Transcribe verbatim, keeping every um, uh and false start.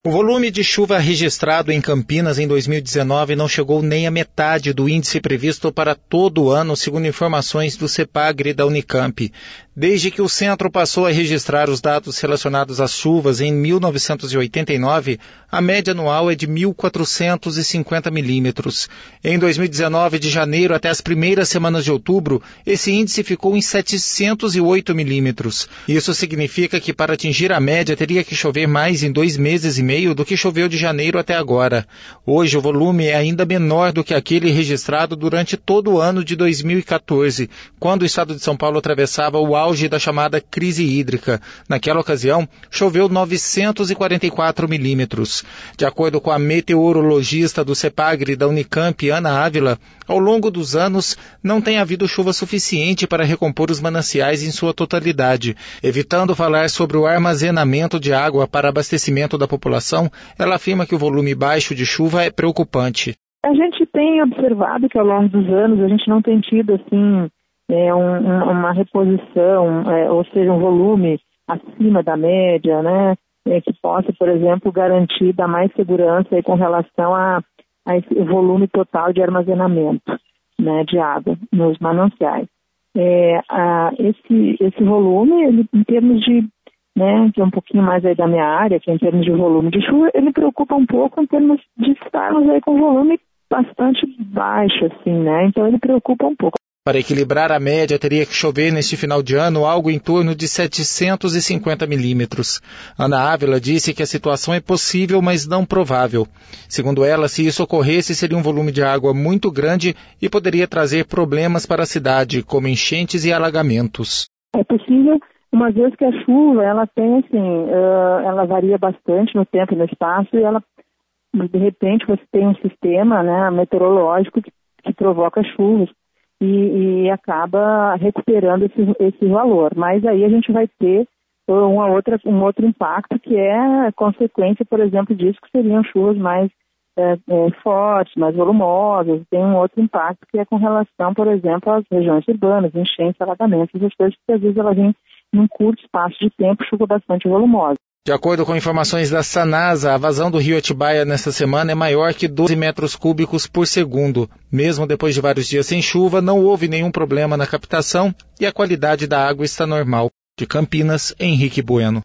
O volume de chuva registrado em Campinas em dois mil e dezenove não chegou nem à metade do índice previsto para todo o ano, segundo informações do CEPAGRE da Unicamp. Desde que o centro passou a registrar os dados relacionados às chuvas em mil novecentos e oitenta e nove, a média anual é de mil quatrocentos e cinquenta milímetros. Em dois mil e dezenove, de janeiro até as primeiras semanas de outubro, esse índice ficou em setecentos e oito milímetros. Isso significa que para atingir a média teria que chover mais em dois meses e meio do que choveu de janeiro até agora. Hoje o volume é ainda menor do que aquele registrado durante todo o ano de dois mil e quatorze, quando o estado de São Paulo atravessava o auge da chamada crise hídrica. Naquela ocasião, choveu novecentos e quarenta e quatro milímetros. De acordo com a meteorologista do CEPAGRE da Unicamp, Ana Ávila, ao longo dos anos não tem havido chuva suficiente para recompor os mananciais em sua totalidade. Evitando falar sobre o armazenamento de água para abastecimento da população, ela afirma que o volume baixo de chuva é preocupante. A gente tem observado que ao longo dos anos a gente não tem tido assim é, um, uma reposição, é, ou seja, um volume acima da média, né, é, que possa, por exemplo, garantir dar mais segurança aí, com relação a, a esse volume total de armazenamento, né, de água nos mananciais. É, a, esse, esse volume, ele, em termos de, né, que é um pouquinho mais aí da minha área, que é em termos de volume de chuva, ele preocupa um pouco em termos de estarmos aí com volume bastante baixo, assim, né, então ele preocupa um pouco. Para equilibrar a média, teria que chover neste final de ano algo em torno de setecentos e cinquenta milímetros. Ana Ávila disse que a situação é possível, mas não provável. Segundo ela, se isso ocorresse, seria um volume de água muito grande e poderia trazer problemas para a cidade, como enchentes e alagamentos. É possível, uma vez que a chuva, ela tem assim, uh, ela varia bastante no tempo e no espaço, e ela, de repente, você tem um sistema, né, meteorológico que, que provoca chuvas. E, e acaba recuperando esse, esse valor. Mas aí a gente vai ter uma outra, um outro impacto, que é consequência, por exemplo, disso, que seriam chuvas mais é, é, fortes, mais volumosas. Tem um outro impacto que é com relação, por exemplo, às regiões urbanas, enchentes, alagamentos, essas coisas que às vezes ela vem num curto espaço de tempo, chuva bastante volumosa. De acordo com informações da Sanasa, a vazão do rio Atibaia nesta semana é maior que doze metros cúbicos por segundo. Mesmo depois de vários dias sem chuva, não houve nenhum problema na captação e a qualidade da água está normal. De Campinas, Henrique Bueno.